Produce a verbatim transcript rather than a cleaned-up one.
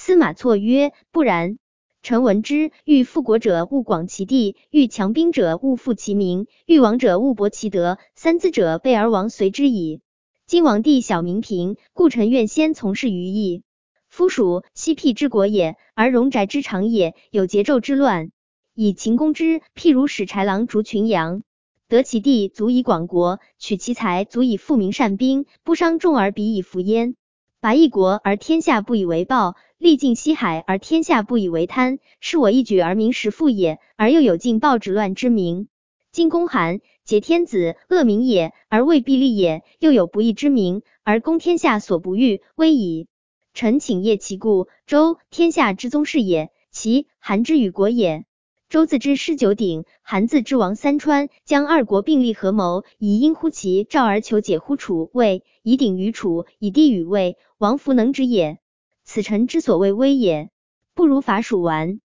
司马错曰：不然。臣闻之，欲富国者勿广其地，欲强兵者勿负其民，欲亡者勿薄其德，三资者备而亡随之矣。今王帝小民贫，故臣愿先从事于义。夫蜀，西僻之国也，而戎宅之长也，有桀纣之乱，以勤攻之，譬如使豺狼逐群羊。得其地，足以广国；取其财，足以富民善兵，不伤众而彼以服焉。拔一国而天下不以为暴，历尽西海而天下不以为贪，是我一举而民实富也，而又有尽暴止乱之名。今公韩，桀天子，恶民也，而未必利也；又有不义之名，而攻天下所不欲，危矣。臣请谒其故。周，天下之宗室也，其韩之与国也。周自之师九鼎，韩自之王三川，将二国并立合谋，以因乎齐、赵而求解乎楚、魏，以鼎于楚，以地与魏，王弗能止也。此臣之所谓危也。不如伐蜀完。